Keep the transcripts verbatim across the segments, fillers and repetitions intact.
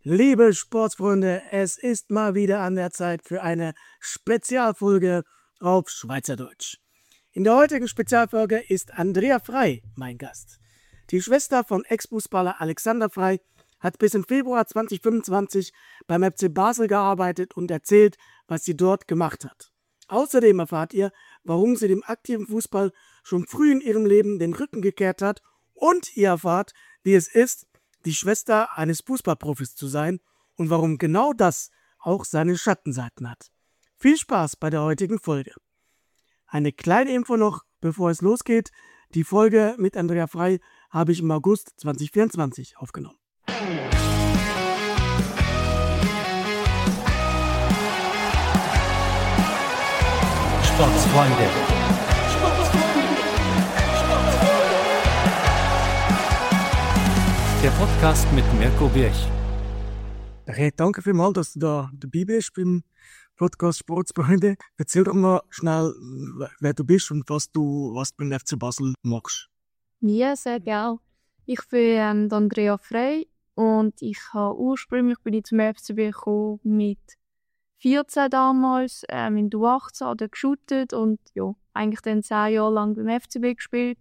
Liebe Sportsfreunde, es ist mal wieder an der Zeit für eine Spezialfolge auf Schweizerdeutsch. In der heutigen Spezialfolge ist Andrea Frei mein Gast. Die Schwester von Ex-Fußballer Alexander Frei hat bis im Februar zwanzig fünfundzwanzig beim F C Basel gearbeitet und erzählt, was sie dort gemacht hat. Außerdem erfahrt ihr, warum sie dem aktiven Fußball schon früh in ihrem Leben den Rücken gekehrt hat, und ihr erfahrt, wie es ist, die Schwester eines Fußballprofis zu sein und warum genau das auch seine Schattenseiten hat. Viel Spaß bei der heutigen Folge. Eine kleine Info noch, bevor es losgeht. Die Folge mit Andrea Frei habe ich im August zwanzig vierundzwanzig aufgenommen. Sportsfreunde. Der Podcast mit Mirko Birch. Hey, danke vielmals, dass du da dabei bist beim Podcast Sportsfreunde. Erzähl doch mal schnell, wer du bist und was du, was du beim F C Basel machst. Ja, sehr gerne. Ich bin ähm, Andrea Frei und ich habe ursprünglich bin ich zum F C B gekommen mit vierzehn damals, ähm, in der U achtzehn oder geshootet und ja, eigentlich dann zehn Jahre lang beim F C B gespielt.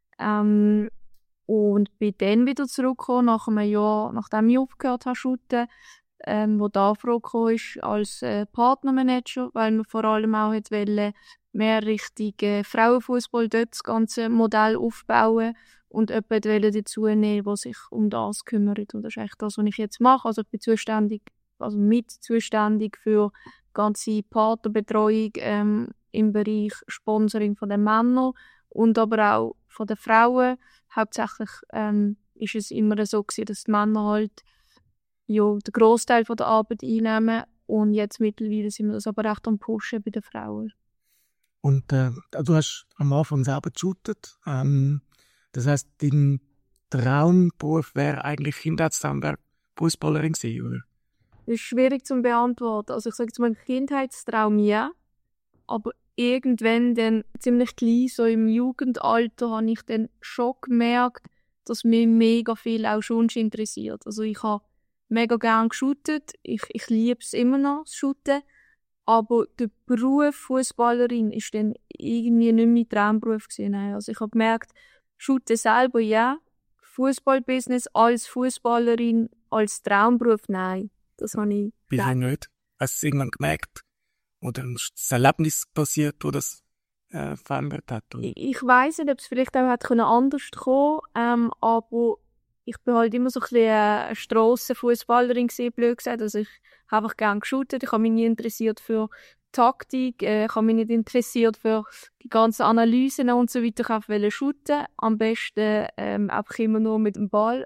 Ähm, und bin dann wieder zurückgekommen, nach einem Jahr, nachdem ich aufgehört habe zu shooten, ähm, wo die Anfrage kam, ist als äh, Partnermanager, weil wir vor allem auch wollen, mehr Richtung äh, Frauenfußball dort das ganze Modell aufbauen und jemanden dazu nehmen, der sich um das kümmert. Und das ist eigentlich das, was ich jetzt mache. Also ich bin zuständig, also mit zuständig für die ganze Partnerbetreuung ähm, im Bereich Sponsoring von den Männern und aber auch von den Frauen. Hauptsächlich ähm, ist es immer so gewesen, dass die Männer halt ja, den Grossteil von der Arbeit einnehmen und jetzt mittlerweile sind wir das aber recht am Pushen bei den Frauen. Und äh, du hast am Anfang selber geshootet. Ähm, das heisst, dein Traumberuf wäre eigentlich Kindheitstraum, wäre Fußballerin gewesen, oder? Das ist schwierig zu beantworten. Also ich sage jetzt mal, Kindheitstraum ja, aber irgendwann dann ziemlich klein, so im Jugendalter, habe ich dann schon gemerkt, dass mich mega viel auch schon interessiert. Also ich habe mega gerne geshootet, ich, ich liebe es immer noch, das Shooten, aber der Beruf Fußballerin ist dann irgendwie nicht mein Traumberuf gewesen. Also ich habe gemerkt, Shooten selber ja, Fußballbusiness als Fußballerin, als Traumberuf nein. Das habe ich. Wieso nicht? Hast du es irgendwann gemerkt? Oder ist das Erlebnis passiert, das das äh, verändert hat? Oder? Ich, ich weiss nicht, ob es vielleicht auch hätte anders kommen können, ähm, aber ich bin halt immer so ein bisschen eine Strassenfußballerin gewesen, blöd gesagt. Also ich habe einfach gerne geshootet, ich habe mich nie interessiert für Taktik, äh, ich habe mich nicht interessiert für die ganzen Analysen und so weiter. Ich wollte shooten, am besten ähm, einfach immer nur mit dem Ball.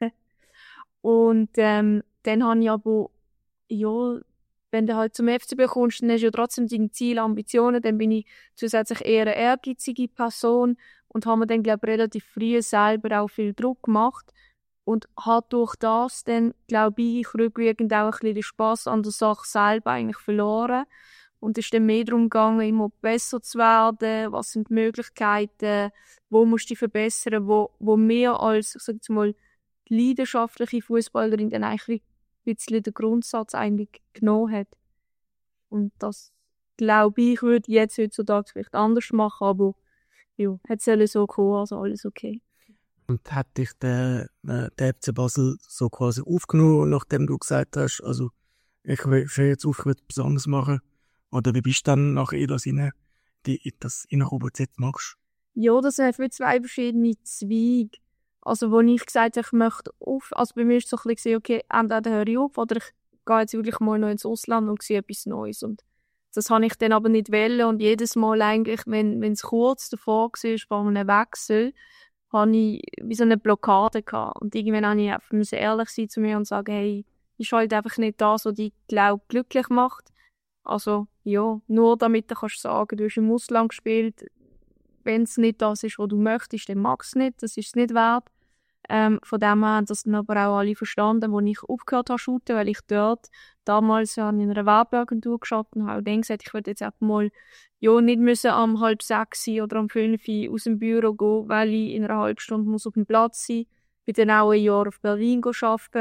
Und ähm, dann habe ich aber, ja, wenn du halt zum F C B kommst, dann hast du ja trotzdem deine Ziele, Ambitionen. Dann bin ich zusätzlich eher eine ehrgeizige Person und habe mir dann, glaube ich, relativ früh selber auch viel Druck gemacht. Und habe durch das dann, glaube ich, rückwirkend auch ein bisschen den Spass an der Sache selber eigentlich verloren. Und es ist dann mehr darum gegangen, immer besser zu werden, was sind die Möglichkeiten, wo musst du dich verbessern, wo, wo mehr als, ich sage jetzt mal, leidenschaftliche Fußballerin dann eigentlich ein bisschen den Grundsatz eigentlich genommen hat. Und das, glaube ich, würde jetzt heutzutage vielleicht anders machen, aber ja, hat es so kommen, also alles okay. Und hat dich der, äh, der F C Basel so quasi aufgenommen, nachdem du gesagt hast, also ich will, ich will jetzt auf, ich will etwas anderes machen? Oder wie bist du dann nachher in das rein, die, das reingekommen, was du jetzt machst? Ja, das sind für zwei verschiedene Zweige. Also, wo ich gesagt habe, ich möchte auf, also bei mir war es so ein bisschen, okay, entweder höre ich auf oder ich gehe jetzt wirklich mal noch ins Ausland und sehe etwas Neues. Und das habe ich dann aber nicht wollen. Und jedes Mal eigentlich, wenn, wenn es kurz davor war, vor einem Wechsel, hatte ich wie so eine Blockade gehabt. Und irgendwann musste ich einfach ehrlich sein zu mir und sagen, hey, ist halt einfach nicht das, was dich, glaube glücklich macht. Also, ja, nur damit du kannst sagen, du hast im Ausland gespielt, wenn es nicht das ist, was du möchtest, dann magst du es nicht, das ist es nicht wert. Ähm, von dem her haben das dann aber auch alle verstanden, als ich aufgehört habe zu shooten, weil ich dort damals ja in einer Werbeagentur gearbeitet habe und habe dann gesagt, ich würde jetzt einfach mal ja, nicht müssen am halb sechs oder am fünf aus dem Büro gehen, weil ich in einer halben Stunde muss auf dem Platz sein muss. Ich bin dann auch ein Jahr auf Berlin arbeiten.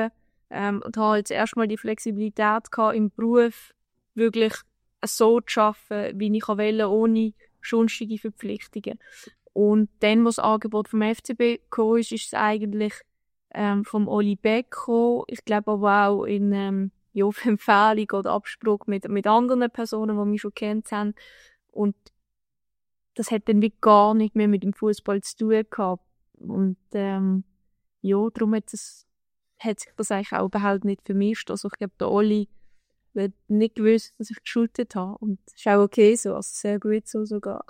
Ähm, und habe halt erstmal die Flexibilität gehabt, im Beruf wirklich so zu arbeiten, wie ich wollte, ohne sonstige Verpflichtungen. Und dann, als das Angebot vom F C B gekommen ist, ist es eigentlich ähm, vom Oli Beck gekommen. Ich glaube aber auch in ähm, ja, auf Empfehlung oder Abspruch mit, mit anderen Personen, die mich schon kennt haben. Und das hat dann wie gar nicht mehr mit dem Fußball zu tun gehabt. Und ähm, ja, darum hat, es, hat sich das eigentlich auch überhaupt nicht vermischt. Also ich glaube, der Oli hat nicht gewusst, dass ich geschultet habe. Und das ist auch okay so, also sehr gut so sogar.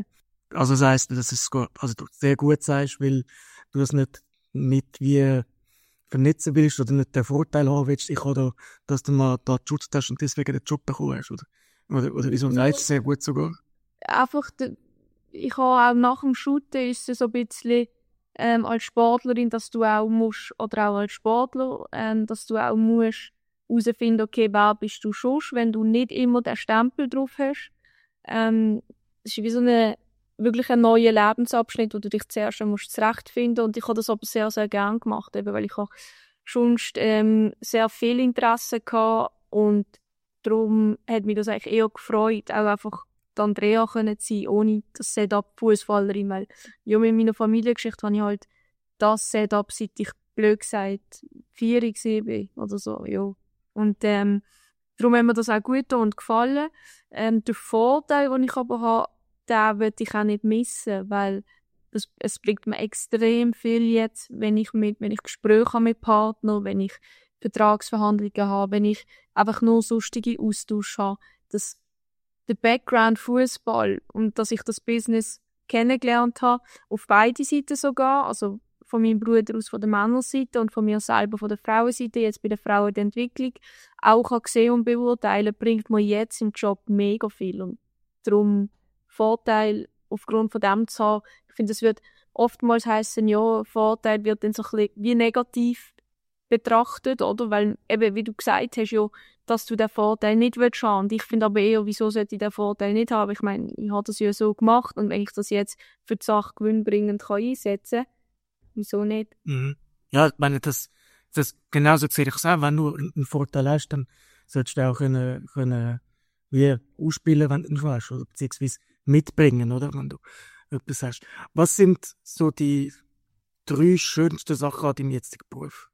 Also das heisst, dass es gut, also du sehr gut sagst, weil du das nicht, nicht wie vernetzen willst oder nicht den Vorteil haben willst, ich habe da, dass du mal da geschutzt hast und deswegen den Job bekommen hast, oder? Oder, oder wieso sagst du sehr gut sogar? Einfach, de, ich habe auch nach dem Shooten ist es so ein bisschen ähm, als Sportlerin, dass du auch musst, oder auch als Sportler, ähm, dass du auch musst herausfinden, okay, wer bist du schon, wenn du nicht immer den Stempel drauf hast. Ähm, das ist wie so eine wirklich ein neuer Lebensabschnitt, wo du dich zuerst musst zurechtfinden. Und ich habe das aber sehr, sehr gerne gemacht, eben, weil ich auch sonst ähm, sehr viel Interesse hatte und darum hat mich das eigentlich eher gefreut, auch einfach die Andrea können zu sein, ohne das Setup Fußballerin, weil ja, mit meiner Familiengeschichte habe ich halt das Setup, seit ich blöd gesagt vier war oder so, ja. Und ähm, darum hat mir das auch gut und gefallen. Ähm, der Vorteil, den ich aber habe, den würde ich auch nicht missen, weil das, es bringt mir extrem viel jetzt, wenn ich, mit, wenn ich Gespräche habe mit Partnern, wenn ich Vertragsverhandlungen habe, wenn ich einfach nur sonstige Austausch habe. Das, der Background Fußball und dass ich das Business kennengelernt habe, auf beide Seiten sogar, also von meinem Bruder aus von der Männerseite und von mir selber von der Frauenseite, jetzt bei der Frauen die Entwicklung, auch kann sehen und beurteilen, bringt mir jetzt im Job mega viel. Und darum Vorteil aufgrund von dem zu haben. Ich finde, es wird oftmals heißen, ja, Vorteil wird dann so ein bisschen wie negativ betrachtet, oder? Weil eben, wie du gesagt hast, ja, dass du den Vorteil nicht willst haben. Und ich finde aber eher, wieso sollte ich den Vorteil nicht haben? Ich meine, ich habe das ja so gemacht und wenn ich das jetzt für die Sache gewinnbringend kann einsetzen kann, wieso nicht? Mhm. Ja, ich meine, das, das genauso sehe ich es auch. Wenn du einen Vorteil hast, dann solltest du auch können, können wie ausspielen, wenn du ihn hast, oder beziehungsweise mitbringen, oder? Wenn du etwas hast. Was sind so die drei schönsten Sachen an deinem jetzigen Beruf?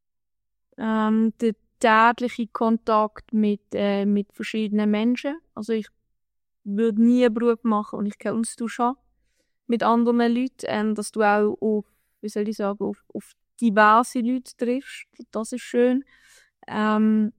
Ähm, der tägliche Kontakt mit, äh, mit verschiedenen Menschen. Also ich würde nie einen Beruf machen und ich keinen Austausch habe mit anderen Leuten. Ähm, dass du auch auf, wie soll ich sagen, auf, auf diverse Leute triffst. Das ist schön. Ähm,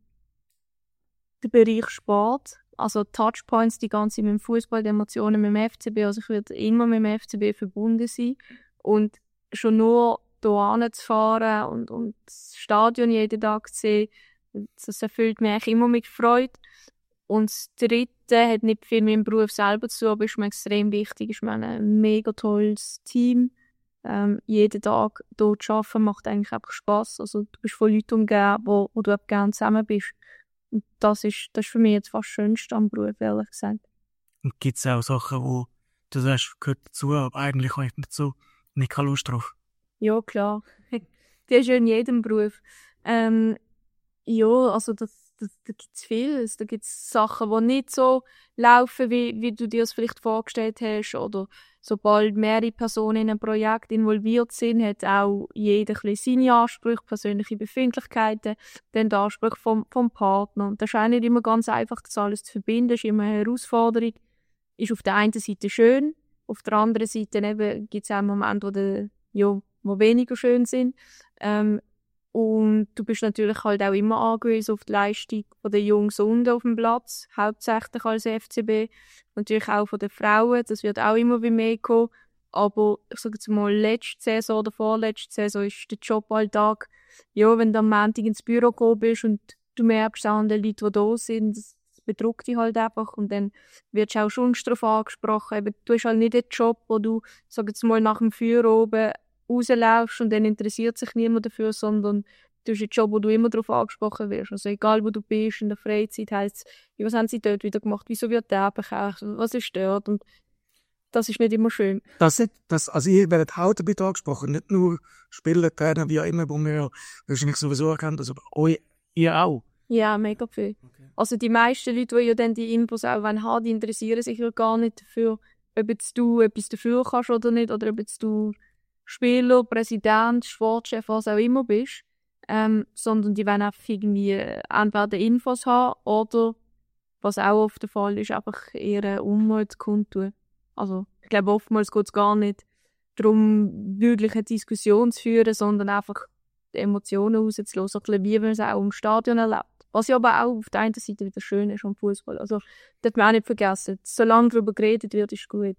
der Bereich Sport. Also Touchpoints, die ganze mit dem Fußball, die Emotionen mit dem F C B. Also ich werde immer mit dem F C B verbunden sein. Und schon nur hierher zu fahren und, und das Stadion jeden Tag zu sehen, das erfüllt mich eigentlich immer mit Freude. Und das Dritte hat nicht viel mit dem Beruf selber zu tun, aber ist mir extrem wichtig. Ich meine, ein mega tolles Team. Ähm, jeden Tag hier zu arbeiten macht eigentlich einfach Spass. Also du bist von Leuten umgeben, wo, wo du gerne zusammen bist. Und das ist, das ist für mich jetzt fast das Schönste am Beruf, ehrlich gesagt. Und gibt es auch Sachen, wo du sagst, gehört dazu, aber eigentlich habe ich nicht so, nicht keine Lust drauf? Ja, klar. Die ist ja in jedem Beruf. Ähm, ja, also das, das, da gibt es vieles. Da gibt es Sachen, die nicht so laufen, wie, wie du dir es vielleicht vorgestellt hast. Oder sobald mehrere Personen in ein Projekt involviert sind, hat auch jeder ein bisschen seine Ansprüche, persönliche Befindlichkeiten, dann der Anspruch vom, vom Partner. Und das ist auch nicht immer ganz einfach, das alles zu verbinden. Das ist immer eine Herausforderung. Ist auf der einen Seite schön, auf der anderen Seite gibt es auch Momente, wo der, ja, die weniger schön sind. Ähm, und du bist natürlich halt auch immer angewiesen auf die Leistung der Jungs unten auf dem Platz, hauptsächlich als F C B. Natürlich auch von den Frauen, das wird auch immer wie mehr kommen. Aber ich sage jetzt mal, letzte Saison oder vorletzte Saison ist der Joballtag, ja, wenn du am Montag ins Büro gekommen bist und du merkst auch an den Leuten, die da sind, das bedrückt dich halt einfach und dann wirst du auch schon darauf angesprochen. Eben, du hast halt nicht den Job, wo du, sag jetzt mal, nach dem Feuer oben rauslaufst und dann interessiert sich niemand dafür, sondern du hast einen Job, wo du immer darauf angesprochen wirst. Also egal, wo du bist, in der Freizeit heisst es, was haben sie dort wieder gemacht, wieso wird der bekauft, was ist dort? Und das ist nicht immer schön. Das, das, also ihr werdet auch damit angesprochen, nicht nur Spieler, Trainer, wie auch immer, wo wir ja wahrscheinlich sowieso erkennen, also euch, ihr auch. Ja, mega viel. Okay. Also die meisten Leute, die ja dann die Infos auch haben, die interessieren sich ja gar nicht dafür, ob jetzt du etwas dafür kannst oder nicht, oder ob jetzt du Spieler, Präsident, Sportchef, was auch immer bist, ähm, sondern die wollen einfach irgendwie entweder Infos haben oder, was auch oft der Fall ist, einfach ihre Unmut kundtun. Also ich glaube, oftmals geht es gar nicht darum, wirklich eine Diskussion zu führen, sondern einfach die Emotionen rauszulassen, ein bisschen wie man es auch im Stadion erlebt. Was ja aber auch auf der einen Seite wieder schön ist am Fußball. Also das darf man auch nicht vergessen. Solange darüber geredet wird, ist gut.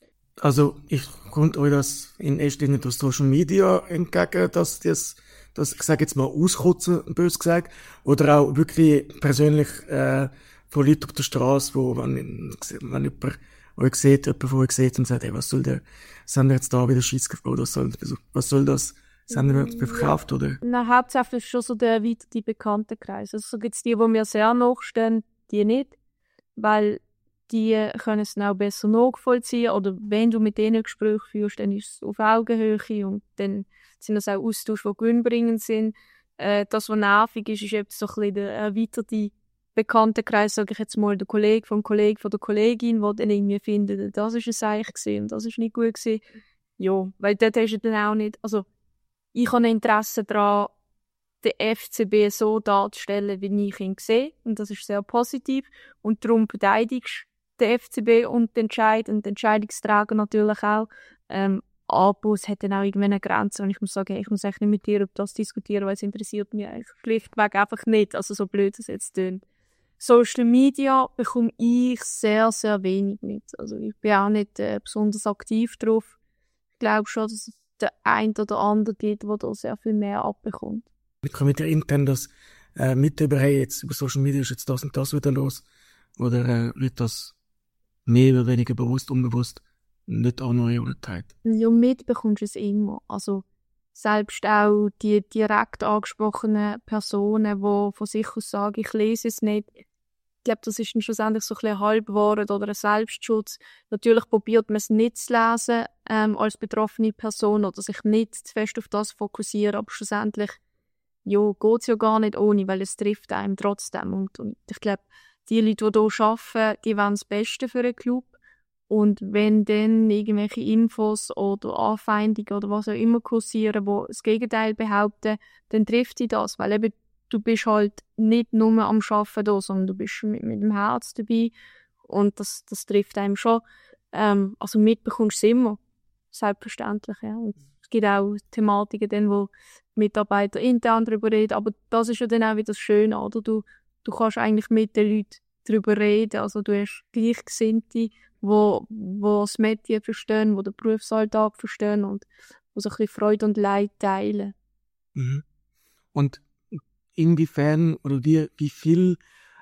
Also ich konnte euch das in erster Linie durch Social Media entgegen, dass das, das ich sage jetzt mal auskotzen, bös gesagt, oder auch wirklich persönlich äh, von Leuten auf der Straße, wo wenn, wenn jemand euch sieht, jemand von euch sieht und sagt, hey, was soll der, sind wir jetzt da wieder Scheissgefroren, was soll, was soll das, sind wir jetzt verkauft, oder? Na, hauptsächlich schon so der erweiterte Bekanntenkreis. Also so gibt es die, die mir sehr nachstehen, die nicht, weil die können es dann auch besser nachvollziehen, oder wenn du mit denen Gespräche führst, dann ist es auf Augenhöhe und dann sind das auch Austausch, die gewinnbringend sind. Äh, das, was nervig ist, ist eben so ein bisschen der erweiterte Bekanntenkreis, sage ich jetzt mal, der Kollege vom Kollegen von der Kollegin, der dann irgendwie findet, das ist ein Seich gewesen und das ist nicht gut gewesen. Ja, weil dort hast du dann auch nicht, also ich habe ein Interesse daran, den F C B so darzustellen, wie ich ihn sehe, und das ist sehr positiv, und darum verteidigst du den F C B und den Entscheid und den Entscheidungsträger natürlich auch. Ähm, aber es hat dann auch irgendwann eine Grenze und ich muss sagen, ich muss echt nicht mit dir über das diskutieren, weil es interessiert mich eigentlich schlichtweg einfach nicht, also so blöd es jetzt tönt. Social Media bekomme ich sehr, sehr wenig mit. Also ich bin auch nicht äh, besonders aktiv drauf. Ich glaube schon, dass es der ein oder andere gibt, der da sehr viel mehr abbekommt. Ich komme mit dir intern das äh, mit über, hey, jetzt über Social Media ist jetzt das und das wieder los. Oder äh, wird das mehr oder weniger bewusst, unbewusst nicht auch neue Unteil? Ja, mitbekommst du es immer. Also selbst auch die direkt angesprochenen Personen, die von sich aus sagen, ich lese es nicht. Ich glaube, das ist dann schlussendlich so ein bisschen Halbwahrheit oder ein Selbstschutz. Natürlich probiert man es nicht zu lesen ähm, als betroffene Person oder sich nicht zu fest auf das fokussieren, aber schlussendlich ja, geht es ja gar nicht ohne, weil es trifft einem trotzdem. Und, und ich glaube, die Leute, die hier arbeiten, die wollen das Beste für den Club. Und wenn dann irgendwelche Infos oder Anfeindungen oder was auch immer kursieren, die das Gegenteil behaupten, dann trifft sie das, weil eben du bist halt nicht nur am Arbeiten da, sondern du bist mit, mit dem Herz dabei und das, das trifft einem schon. Ähm, also mitbekommst du es immer, selbstverständlich. Ja. Und es gibt auch Thematiken, dann, wo Mitarbeiter intern darüber reden, aber das ist ja dann auch wieder das Schöne, oder? Du, du kannst eigentlich mit den Leuten darüber reden, also du hast Gleichgesinnte, wo, wo das Metier verstehen, wo den Berufsalltag verstehen und wo so ein bisschen Freude und Leid teilen. Mhm. Und inwiefern oder wie, wie viel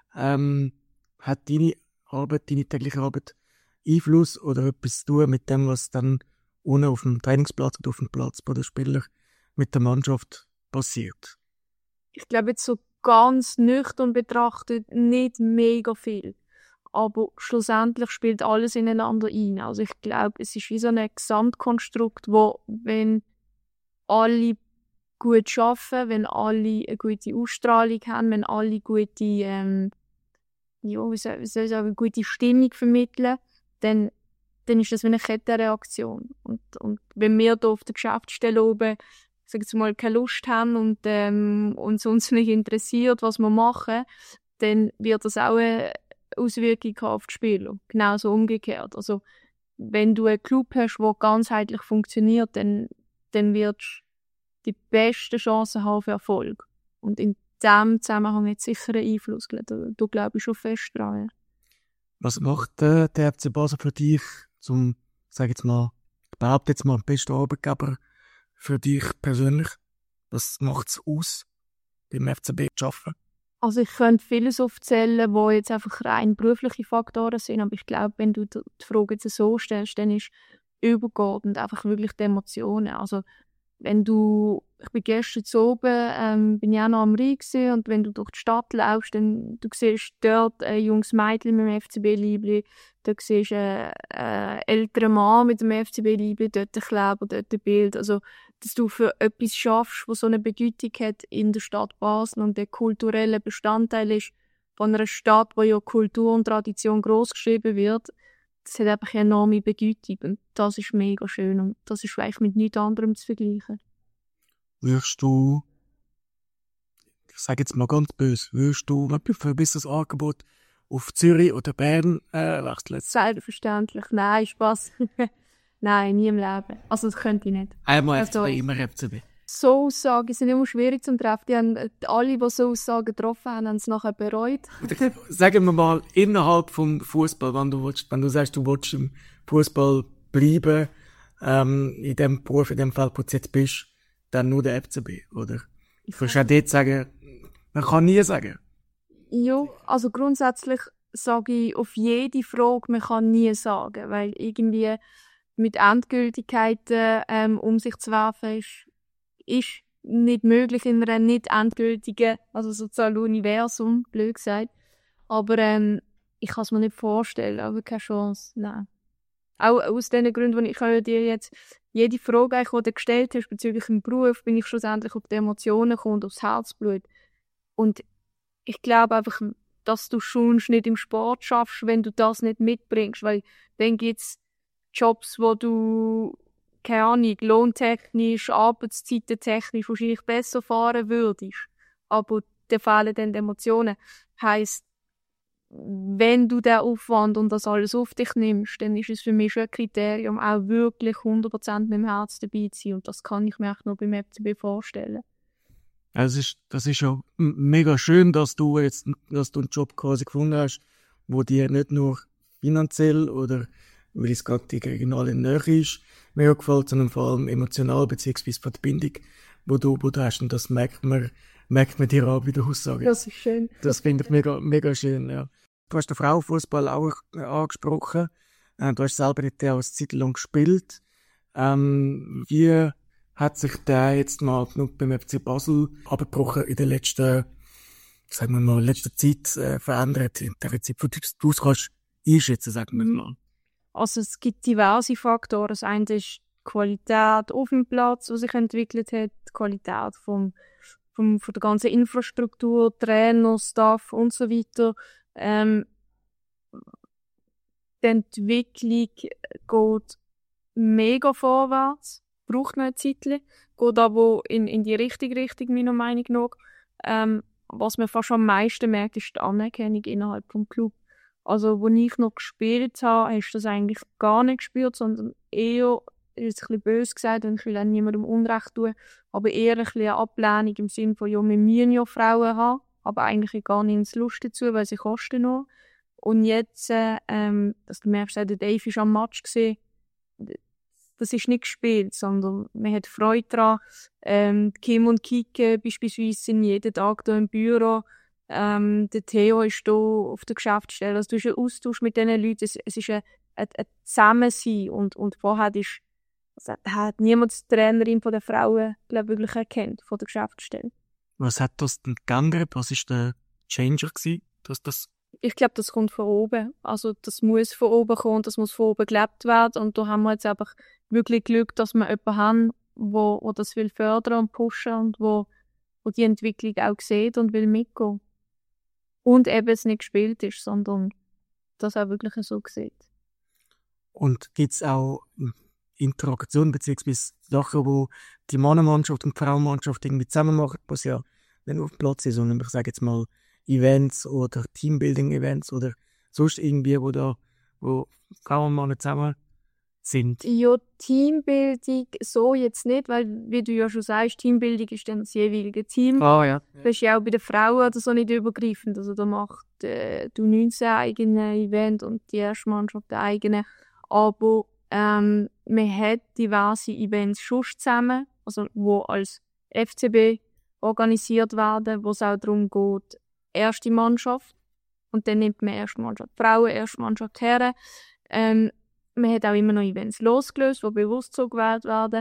ähm, hat deine Arbeit, deine tägliche Arbeit Einfluss oder etwas zu tun mit dem, was dann unten auf dem Trainingsplatz oder auf dem Platz bei den Spielern mit der Mannschaft passiert? Ich glaube jetzt so ganz nüchtern betrachtet nicht mega viel. Aber schlussendlich spielt alles ineinander ein. Also ich glaube, es ist wie so ein Gesamtkonstrukt, wo, wenn alle gut arbeiten, wenn alle eine gute Ausstrahlung haben, wenn alle gute, ähm, ja, wie soll, wie soll ich sagen, eine gute Stimmung vermitteln, dann, dann ist das wie eine Kettenreaktion. Und, und wenn wir hier auf der Geschäftsstelle oben, sagen wir mal, keine Lust haben und ähm, uns, uns nicht interessiert, was wir machen, dann wird das auch eine Auswirkung haben auf die Spieler. Genauso umgekehrt. Also, wenn du einen Club hast, der ganzheitlich funktioniert, dann, dann wirst du die besten Chancen haben für Erfolg. Und in diesem Zusammenhang hat es sicher einen Einfluss. Da, da glaube ich schon fest dran. Ja. Was macht äh, der F C Basel für dich zum, sag jetzt mal, ich behaupte jetzt mal, besten Arbeitgeber für dich persönlich? Was macht es aus, beim F C B zu arbeiten? Also ich könnte vieles aufzählen, wo jetzt einfach rein berufliche Faktoren sind, aber ich glaube, wenn du die Frage jetzt so stellst, dann ist übergeordnet einfach wirklich die Emotionen. Also wenn du, ich bin gestern zu oben, ähm, bin ich auch noch am Rhein gewesen, und wenn du durch die Stadt laufst, dann du siehst dort ein junges Mädchen mit dem F C B-Liebli, da siehst du einen äh, älteren Mann mit dem F C B-Liebli, dort ein Kleber, dort ein Bild. Also, dass du für etwas schaffst, was so eine Bedeutung hat in der Stadt Basel und der kulturelle Bestandteil ist von einer Stadt, wo ja Kultur und Tradition gross geschrieben wird, das hat einfach eine enorme Bedeutung und das ist mega schön und das ist vielleicht mit nichts anderem zu vergleichen. Würdest du, ich sage jetzt mal ganz böse, würdest du für ein besseres Angebot auf Zürich oder Bern äh, wechseln? Selbstverständlich, nein, Spass. Nein, nie im Leben. Also das könnte ich nicht. Einmal Also, F C B, immer F C B. So Aussagen sind immer schwierig zu treffen. Die haben, alle, die so Aussagen getroffen haben, haben es nachher bereut. Sagen wir mal, innerhalb vom Fußball, wenn du willst, wenn du sagst, du willst im Fußball bleiben, ähm, in dem Beruf, in dem Fall, wo du jetzt bist, dann nur der F C B, oder? Ich würde auch dort sagen, man kann nie sagen. Ja, also grundsätzlich sage ich auf jede Frage, man kann nie sagen, weil irgendwie mit Endgültigkeiten ähm, um sich zu werfen ist, ist nicht möglich in einem nicht endgültigen, also sozusagen Universum, blöd gesagt. Aber ähm, ich kann es mir nicht vorstellen, aber keine Chance, nein. Auch aus den Gründen, die ich dir jetzt jede Frage, die du gestellt hast bezüglich dem Beruf, bin ich schlussendlich auf die Emotionen gekommen und aufs Herzblut. Und ich glaube einfach, dass du schon nicht im Sport schaffst, wenn du das nicht mitbringst, weil dann gibt es Jobs, wo du, keine Ahnung, lohntechnisch, arbeitszeitentechnisch wahrscheinlich besser fahren würdest. Aber da fehlen dann die Emotionen. Heisst, wenn du den Aufwand und das alles auf dich nimmst, dann ist es für mich schon ein Kriterium, auch wirklich hundert Prozent mit dem Herz dabei zu sein. Und das kann ich mir echt nur beim F C B vorstellen. Also das ist, das ist ja mega schön, dass du jetzt, dass du einen Job quasi gefunden hast, wo dir nicht nur finanziell oder weil es gerade die regionale Nähe ist, mega gefällt, sondern vor allem emotional, beziehungsweise von der Bindung, wo du, wo du hast. Und das merkt man, merkt man dir an bei der Aussage. Das ist schön. Das finde ich mega, mega schön, ja. Du hast den Frauenfußball auch äh, angesprochen. Äh, du hast selber nicht eine Zeit lang gespielt. Ähm, wie hat sich der jetzt mal genug beim F C Basel abgebrochen in der letzten, sagen wir mal, letzter Zeit äh, verändert? In der Zeit, wo du es kannst einschätzen, sagen wir mal. Also es gibt diverse Faktoren. Das eine ist die Qualität auf dem Platz, die sich entwickelt hat, die Qualität vom, vom, von der ganzen Infrastruktur, Trainer, Staff und so weiter. Ähm, die Entwicklung geht mega vorwärts, braucht noch ein Zeitchen, geht aber in, in die richtige Richtung, meiner Meinung nach. Ähm, was man fast am meisten merkt, ist die Anerkennung innerhalb des Clubs. Also, als ich noch gespielt habe, hast du das eigentlich gar nicht gespürt, sondern eher, ist ein bisschen böse gesagt, und ich will auch niemandem Unrecht tun, aber eher ein bisschen eine Ablehnung im Sinne von, ja, wir müssen ja Frauen haben, aber eigentlich gar nicht ins Lust dazu, weil sie kosten noch. Und jetzt, äh, ähm, dass du merkst, der Dave ist am Match gesehen, das ist nicht gespielt, sondern man hat Freude daran. Ähm, Kim und Kike beispielsweise sind jeden Tag hier im Büro. Ähm, der Theo ist hier auf der Geschäftsstelle. Also du hast einen Austausch mit diesen Leuten. Es, es ist ein, ein, ein Zusammensein. Und, und vorher ist, also, hat niemand die Trainerin von der Frauen, glaube ich, wirklich erkannt, von der Geschäftsstelle. Was hat das denn geändert? Was war der Changer gewesen, dass das? Ich glaube, das kommt von oben. Also das muss von oben kommen, das muss von oben gelebt werden. Und da haben wir jetzt einfach wirklich Glück, dass wir jemanden haben, wo, wo das will fördern und pushen und wo, wo die Entwicklung auch sieht und will mitgehen. Und eben es nicht gespielt ist, sondern das auch wirklich so sieht. Und gibt es auch Interaktionen bzw. Sachen, wo die Mannenmannschaft und die Frauenmannschaft irgendwie zusammen machen, was ja nicht nur auf dem Platz ist, sondern ich sage jetzt mal Events oder Teambuilding-Events oder sonst irgendwie, wo da wo Frauen und Männer zusammen sind? Ja, Teambuilding so jetzt nicht, weil, wie du ja schon sagst, Teambuilding ist dann das jeweilige Team. Ah, ja. Das ist ja auch bei den Frauen oder so nicht übergreifend. Also da macht äh, die U neunzehn eigene Event und die erste Mannschaft eigene. Aber ähm, man hat diverse Events schon zusammen, also wo als F C B organisiert werden, wo es auch darum geht, erste Mannschaft und dann nimmt man erste Mannschaft Frauen, erste Mannschaft Herren. Ähm, man hat auch immer noch Events losgelöst, die bewusst so gewählt werden.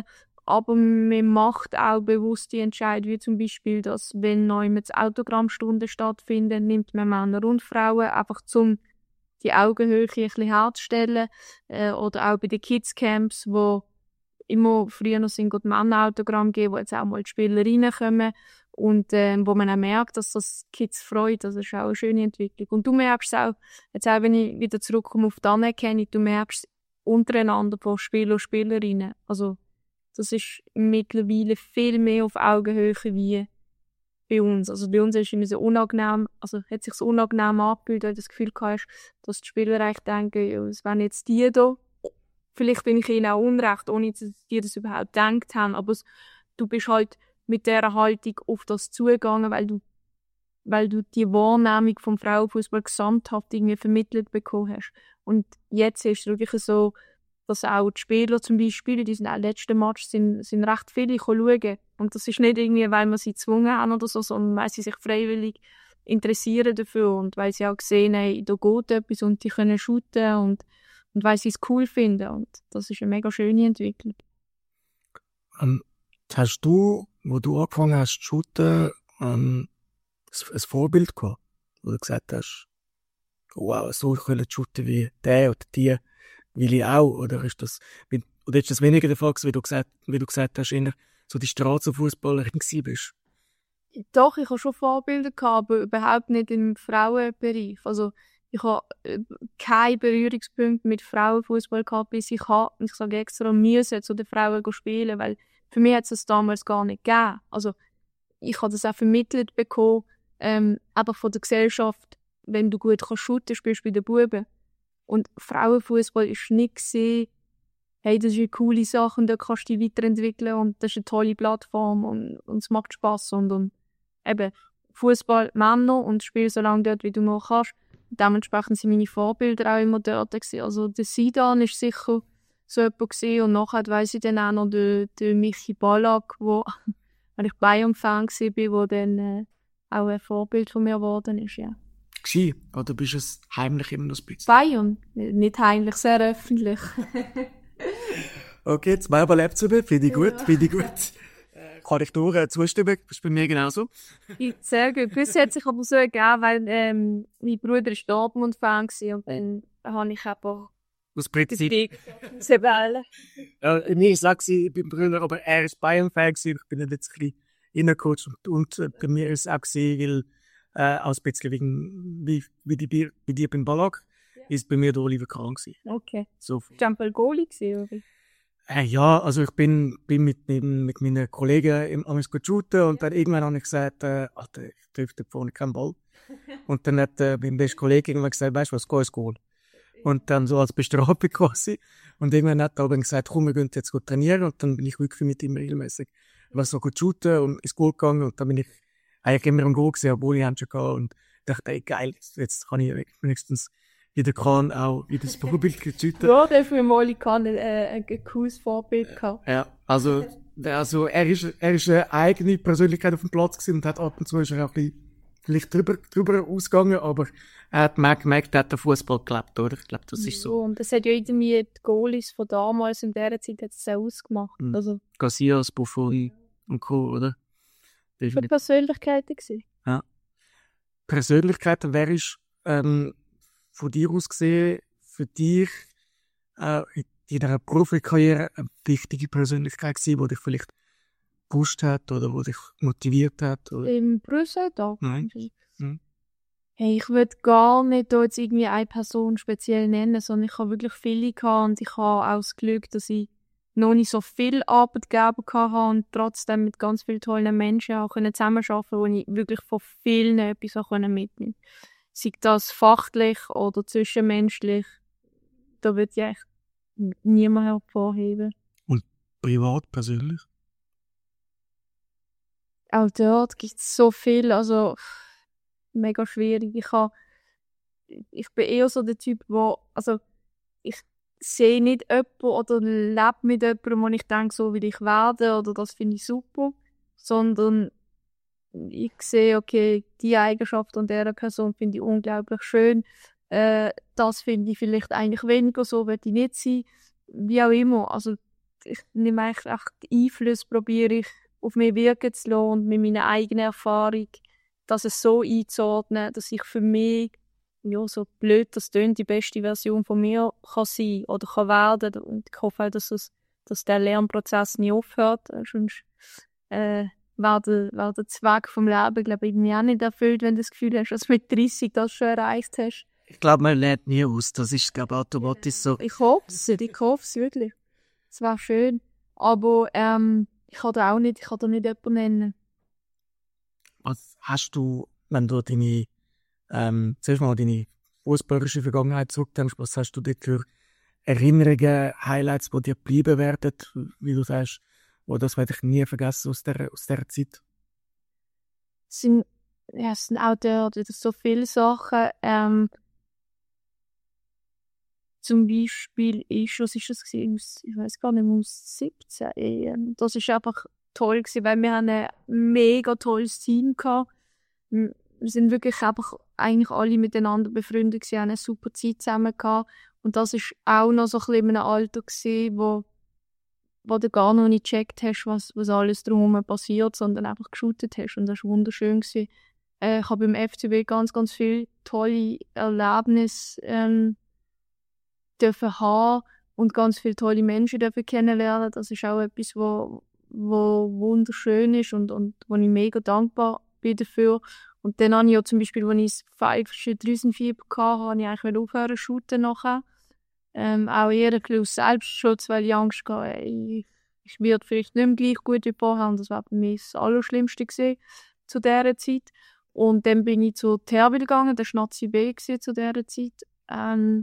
aber man macht auch bewusste Entscheidungen, wie zum Beispiel, dass wenn neu mit Autogrammstunden stattfinden, nimmt man Männer und Frauen, einfach zum die Augenhöhe ein bisschen herzustellen. Äh, oder auch bei den Kids-Camps, wo immer früher noch sind, die Männer Autogramm geben, wo jetzt auch mal die Spielerinnen kommen. Und ähm, wo man auch merkt, dass das Kids freut. Das ist auch eine schöne Entwicklung. Und du merkst auch, jetzt auch wenn ich wieder zurückkomme auf die Anerkennung, du merkst untereinander von Spieler und Spielerinnen. Also das ist mittlerweile viel mehr auf Augenhöhe wie bei uns. Also bei uns ist es immer so unangenehm, also hat sich so unangenehm angefühlt, weil du das Gefühl hast, dass die Spieler eigentlich denken, ja, es wären jetzt die da. Vielleicht bin ich ihnen auch unrecht, ohne dass die das überhaupt gedacht haben. Aber es, du bist halt mit dieser Haltung auf das zugegangen, weil du, weil du die Wahrnehmung vom Frauenfußball gesamthaft irgendwie vermittelt bekommen hast. Und jetzt ist es wirklich so, dass auch die Spieler zum Beispiel, in diesen letzten Match sind, sind recht viele schauen. Und das ist nicht irgendwie, weil wir sie gezwungen haben oder so, sondern weil sie sich freiwillig interessieren dafür und weil sie auch sehen, hey, da geht etwas und die können shooten und, und weil sie es cool finden. Und das ist eine mega schöne Entwicklung. Ähm, hast du, wo du angefangen hast zu shooten, ähm, ein Vorbild gehabt, wo du gesagt hast, wow, so können shooten wie der oder die, will ich auch, oder ist das, oder ist das weniger der Fall, wie du gesagt, wie du gesagt hast, eher so die Strassenfußballerin gewesen bist? Doch, ich habe schon Vorbilder gehabt, aber überhaupt nicht im Frauenbereich. Also ich habe äh, keinen Berührungspunkt mit Frauenfußball gehabt, bis ich habe, ich sage extra, müssen zu den Frauen spielen, weil für mich hat es das damals gar nicht gegeben. Also ich habe das auch vermittelt bekommen, ähm, aber von der Gesellschaft, wenn du gut kannst shooten, spielst du bei den Buben. Und Frauenfußball ist nicht gesehen, hey, das ist eine coole Sache und da kannst du dich weiterentwickeln und das ist eine tolle Plattform und, und es macht Spass. Sondern eben Fußball Männer und spiel so lange dort, wie du noch kannst. Dementsprechend sind meine Vorbilder auch immer dort gewesen. Also der Sidan ist sicher so jemand gewesen. Und nachher weiss ich dann auch noch den, den Michi Ballack, wo, wenn ich Bayern-Fan war, wo dann äh, auch ein Vorbild von mir geworden ist, ja. Gsi, oder bist du es heimlich immer noch ein bisschen? Bayern, nicht heimlich, sehr öffentlich. Okay, zweimal lebt es über, finde ich gut, ja. finde ich gut. Äh, kann ich nur äh, zustimmen, das ist bei mir genauso. Sehr gut. Das hat sich aber so ergeben, weil ähm, mein Bruder war Dortmund-Fan und dann habe ich aber aus Prinzip sehr wählen. Ja, nee, ich sage sie, ich bin Bruder, aber er ist Bayern-Fan gewesen, ich bin jetzt ein bisschen reingecoacht und, und äh, bei mir ist es auch gewesen, weil äh, auch ein bisschen wegen, wie, wie, die, wie die beim Ballack, ja. Ist bei mir der Oliver Kahn gewesen. Okay. So. Jumpel Goalie gewesen, oder? Äh, ja, also ich bin, bin mit, mit, mit meinen Kollegen im Amis gut shooten und ja. Dann irgendwann habe ich gesagt, äh, Alter, ich treffe da vorne keinen Ball. Und dann hat äh, mein bester Kollege irgendwann gesagt, weißt du was, geh ins Goal. Und dann so als Bestrafung quasi. Und irgendwann hat er aber gesagt, komm, wir gehen jetzt gut trainieren. Und dann bin ich wirklich mit ihm regelmäßig was so gut shooten und ins Goal gegangen. Und dann bin ich eigentlich immer am Goal gewesen, obwohl ich Handschuhe hatte. Und dachte, ey, geil, jetzt, jetzt kann ich wenigstens wieder kann auch wieder das Vorbild shooten. Ja, der für Molly kann äh, ein cooles Vorbild gehabt. Ja, also, also er ist, er ist eine eigene Persönlichkeit auf dem Platz gewesen und hat ab und zu ist er auch ein bisschen vielleicht drüber, drüber ausgegangen, aber er hat gemerkt, er hat den Fußball gelebt, oder? Ich glaube, das ist so. Und das hat ja irgendwie die Goalies von damals in dieser Zeit hat es auch ausgemacht. Mhm. Also, Casillas, Buffon und Co., oder? Das waren Persönlichkeiten gewesen. Ja. Persönlichkeiten, wer ist ähm, von dir aus gesehen für dich äh, in deiner Profikarriere eine wichtige Persönlichkeit gewesen, die dich vielleicht gepusht hat oder die dich motiviert hat? Oder? Im Brüssel da. Nein. Mhm. Hey, ich würde gar nicht da jetzt irgendwie eine Person speziell nennen, sondern ich habe wirklich viele gehabt und ich habe auch das Glück, dass ich noch nicht so viel Arbeitgeber hatte und trotzdem mit ganz vielen tollen Menschen auch zusammenarbeiten konnte, wo ich wirklich von vielen etwas auch mitnehmen konnte. Sei das fachlich oder zwischenmenschlich, da würde ich echt niemand hervorheben. Und privat, persönlich? Auch dort gibt es so viel, also mega schwierig. Ich, habe, ich bin eher so der Typ, wo, also ich sehe nicht jemanden oder lebe mit jemandem, wo ich denke, so will ich werden oder das finde ich super, sondern ich sehe, okay, die Eigenschaft an dieser Person finde ich unglaublich schön. Äh, das finde ich vielleicht eigentlich weniger, so will ich nicht sein. Wie auch immer. Also ich nehme eigentlich echt Einfluss, probiere ich auf mich wirken zu lassen und mit meiner eigenen Erfahrung, dass es so einzuordnen, dass ich für mich, ja, so blöd das tönt, die beste Version von mir kann sein oder kann werden. Und ich hoffe auch, dass, es, dass der Lernprozess nie aufhört. Sonst äh, wäre der, wär der Zweck vom Leben, glaube ich, irgendwie auch nicht erfüllt, wenn du das Gefühl hast, dass du mit dreißig das schon erreicht hast. Ich glaube, man lernt nie aus. Das ist, glaube ich, automatisch so. Ich hoffe es, ich hoffe es wirklich. Es wäre schön. Aber ähm, ich kann da auch nicht, ich kann da nicht jemanden nennen. Was hast du, wenn du deine, ähm, zuerst mal deine fußballerische Vergangenheit zurückdenkst, was hast du dort für Erinnerungen, Highlights, die dir bleiben werden, wie du sagst, oh, das werde ich nie vergessen aus dieser, aus dieser Zeit? Es sind, ja, es sind auch dort wieder so viele Sachen. Ähm, zum Beispiel ist, was ist das gewesen? Ich weiß gar nicht mehr, um siebzehn E M. Das ist einfach toll gewesen, weil wir haben ein mega tolles Team gehabt. Wir sind wirklich einfach eigentlich alle miteinander befreundet gewesen, haben eine super Zeit zusammen gehabt. Und das ist auch noch so ein bisschen in einem Alter gewesen, wo, wo du gar noch nicht gecheckt hast, was, was alles drumherum passiert, sondern einfach geshootet hast. Und das war wunderschön gewesen. Äh, ich habe beim F C B ganz, ganz viele tolle Erlebnisse ähm, dürfen haben und ganz viele tolle Menschen dürfen kennenlernen. Das ist auch etwas, wo, wo wunderschön ist und, und wo ich mega dankbar bin dafür. Und dann habe ich ja zum Beispiel, als ich das pfeifische Drüsenfieber hatte, habe ich eigentlich aufhören zu shooten nachher. Ähm, auch eher ein bisschen aus Selbstschutz, weil ich Angst hatte, ey, ich werde vielleicht nicht mehr gleich gut wie vorher. Und das war bei mir das Allerschlimmste gewesen, zu dieser Zeit. Und dann bin ich zu Terbil gegangen, das war Nazi B zu dieser Zeit. Ähm,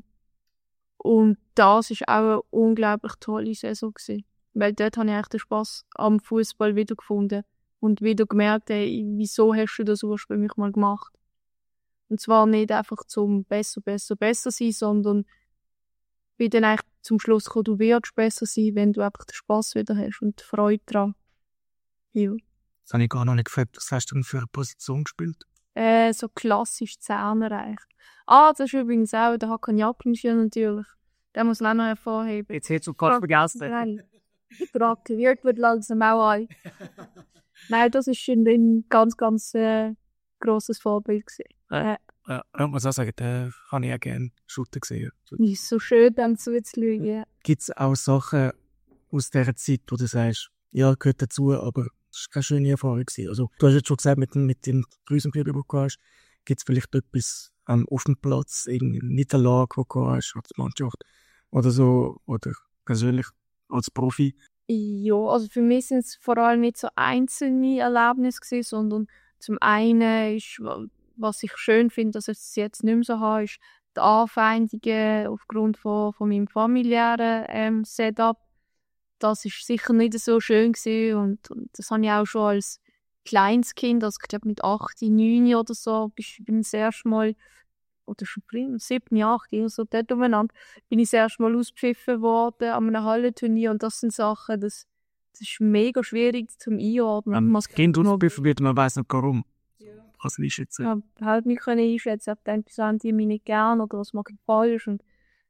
Und das war auch eine unglaublich tolle Saison gewesen. Weil dort habe ich eigentlich den Spass am Fußball wiedergefunden. Und wieder gemerkt, ey, wieso hast du das ursprünglich mal gemacht? Und zwar nicht einfach zum besser, besser, besser sein, sondern bin dann eigentlich zum Schluss gekommen, du wirst besser sein, wenn du einfach den Spass wieder hast und die Freude daran. Ja. Das habe ich gar noch nicht gefragt. Was hast du denn für eine Position gespielt? Äh, so klassisch Zehner eigentlich. Ah, das ist übrigens auch der Hakan Yapinci natürlich. Der muss man auch noch hervorheben. Jetzt hättest du gerade vergessen. Nein, gratuliert wird langsam auch an. Nein, das war ein, ein ganz, ganz äh, grosses Vorbild gewesen. Ja. Äh, Ja, ich muss auch sagen, da habe ich auch gerne shooten gesehen. ist so schön, dem zuzuschauen. Ja. Gibt es auch Sachen aus dieser Zeit, wo du sagst, ja, gehört dazu, aber das war keine schöne Erfahrung gewesen. Also, du hast jetzt schon gesagt, mit dem, mit dem Drüsenfieber, den du hast, gibt es vielleicht etwas ähm, auf dem Platz, irgendeine Niederlage, die du hast, als Mannschaft oder so, oder persönlich als Profi? Ja, also für mich sind es vor allem nicht so einzelne Erlebnisse gewesen, sondern zum einen ist, was ich schön finde, dass ich es jetzt nicht mehr so habe, ist die Anfeindungen aufgrund von, von meinem familiären ähm, Setup. Das war sicher nicht so schön gewesen und, und das habe ich auch schon als kleines Kind, also ich glaube mit acht, neun oder so, bin ich das erste Mal, oder schon früher, sieben, acht, so dort umeinander, bin ich das erste Mal ausgepfiffen worden an einem Hallenturnier und das sind Sachen, das, das ist mega schwierig zum Einordnen. Ähm, das Kind ausgepfiffen wird, man weiss nicht warum. Ja. Also einschätzen. Ich habe halt nicht einschätzen, ob die haben die mich nicht gern oder was macht falsch und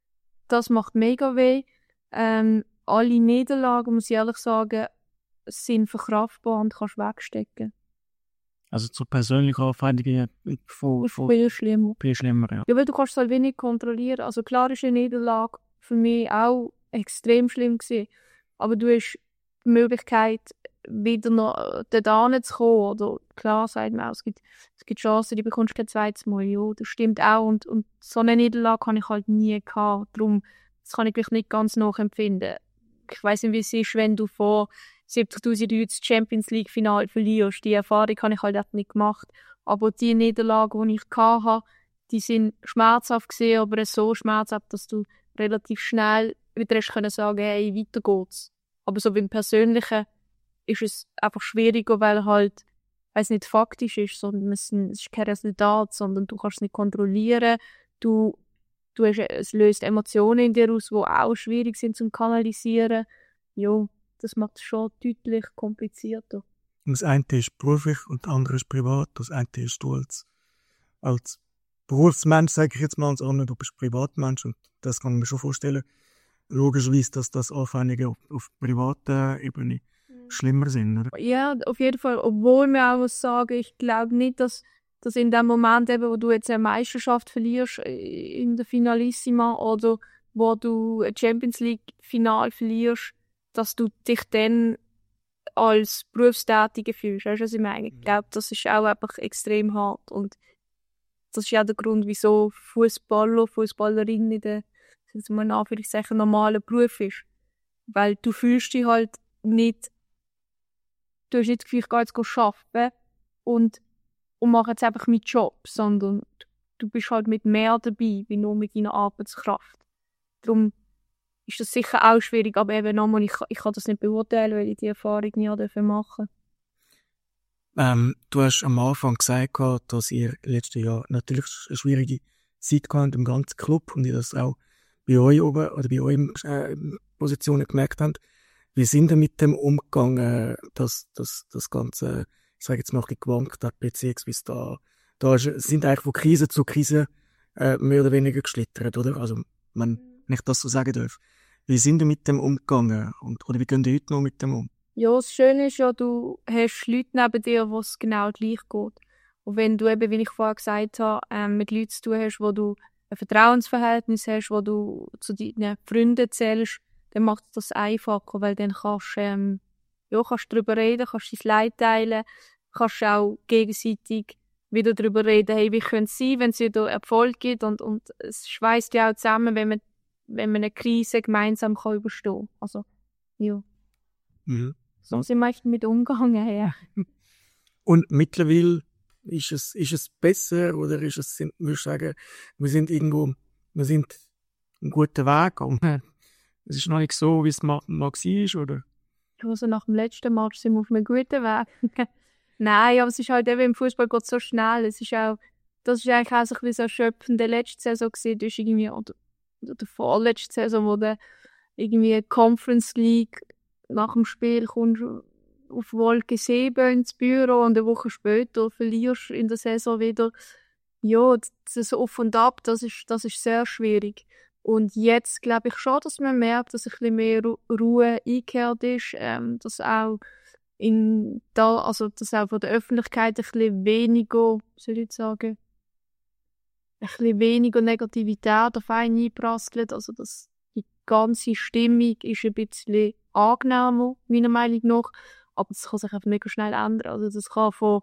das macht mega weh. Ähm, alle Niederlagen, muss ich ehrlich sagen, sind verkraftbar und kannst wegstecken. Also zur persönlichen Anfeindungen von, von Viel schlimmer. viel schlimmer, ja. Ja, weil du kannst es halt wenig kontrollieren. Also klar ist eine Niederlage für mich auch extrem schlimm gewesen. Aber du hast die Möglichkeit, wieder noch dort zu kommen. Oder klar sagt man auch, es gibt, es gibt Chancen, die bekommst du kein zweites Mal. Ja, das stimmt auch. Und, und so eine Niederlage habe ich halt nie gehabt. Darum, das kann ich gleich nicht ganz nachempfinden. Ich weiss nicht, wie es ist, wenn du vor siebzigtausend Leute das Champions League Finale verlierst. Die Erfahrung habe ich halt auch nicht gemacht. Aber die Niederlagen, die ich hatte, die sind schmerzhaft gewesen, aber so schmerzhaft, dass du relativ schnell wieder hast können sagen, hey, weiter geht's. Aber so beim Persönlichen ist es einfach schwieriger, weil halt, weil es nicht faktisch ist, sondern es ist kein Resultat, sondern du kannst es nicht kontrollieren. Du, du hast, es löst Emotionen in dir aus, die auch schwierig sind zum Kanalisieren. Ja, das macht es schon deutlich komplizierter. Das eine ist beruflich und das andere ist privat. Das eine ist du als, als Berufsmensch, sage ich jetzt mal, und das andere, du bist Privatmensch und das kann man mir schon vorstellen. logischerweise, dass das Anfeindungen auf, auf privater Ebene schlimmer sind, oder? Ja, auf jeden Fall. Obwohl mir auch was sagen, ich glaube nicht, dass, dass in dem Moment, eben, wo du jetzt eine Meisterschaft verlierst in der Finalissima oder wo du ein Champions League Final verlierst, dass du dich dann als Berufstätige fühlst. Weißt du, was ich meine? Ich glaube, das ist auch einfach extrem hart. Und das ist ja der Grund, wieso Fußballer, Fußballerin in der, sagen wir mal, ein normaler Beruf ist. Weil du fühlst dich halt nicht, du hast nicht das Gefühl, ich gehe jetzt arbeiten und, und mache jetzt einfach meinen Job, sondern du bist halt mit mehr dabei, wie nur mit deiner Arbeitskraft. Darum ist das sicher auch schwierig, aber eben nochmal, ich, ich kann das nicht beurteilen, weil ich die Erfahrung nie machen durfte. Ähm, du hast am Anfang gesagt, dass ihr letztes Jahr natürlich eine schwierige Zeit gehabt im ganzen Club und ihr das auch bei euch oben oder bei euren äh, Positionen gemerkt habt. Wie sind ihr mit dem umgegangen, dass das, das Ganze, ich sage jetzt mal, ein bisschen gewankt hat, beziehungsweise da, da ist, sind eigentlich von Krise zu Krise äh, mehr oder weniger geschlittert, oder? Also, wenn ich das so sagen darf. Wie sind ihr mit dem umgegangen? Und, oder wie gehen ihr heute noch mit dem um? Ja, das Schöne ist ja, du hast Leute neben dir, wo es genau gleich geht. Und wenn du eben, wie ich vorher gesagt habe, ähm, mit Leuten zu tun hast, wo du ein Vertrauensverhältnis hast, wo du zu deinen Freunden zählst, dann macht es das einfacher, weil dann kannst du ähm, ja, kannst darüber reden, kannst dein Leid teilen, kannst auch gegenseitig wieder darüber reden, hey, wie könnte es sein, wenn es wieder Erfolg gibt und, und es schweißt ja auch zusammen, wenn man, wenn man eine Krise gemeinsam kann überstehen kann. Also, ja. Mhm. So sind wir mit umgegangen, ja. Und mittlerweile ist es, ist es besser oder ist es, würde ich sagen, wir sind irgendwo, wir sind einen guten Weg und es ist noch nicht so, wie es mal, mal war, oder? Also nach dem letzten Match sind wir auf einem guten Weg. Nein, aber es ist halt eben im Fußball geht so schnell. Es ist auch, das ist eigentlich auch so ein bisschen erschöpfend der letzte Saison gewesen. Du hast irgendwie, oder, oder der vorletzte Saison, wo du irgendwie Conference League nach dem Spiel kommst auf Wolke sieben ins Büro und eine Woche später verlierst in der Saison wieder. Ja, das Auf und Ab, das ist, das ist sehr schwierig. Und jetzt glaube ich schon, dass man merkt, dass ein bisschen mehr Ru- Ruhe eingekehrt ist, ähm, dass auch in da, also dass auch von der Öffentlichkeit ein bisschen weniger, soll ich sagen, ein bisschen weniger Negativität auf einen einprasselt. Also dass die ganze Stimmung ist ein bisschen angenehmer, meiner Meinung nach. Aber das kann sich einfach mega schnell ändern. Also das kann von,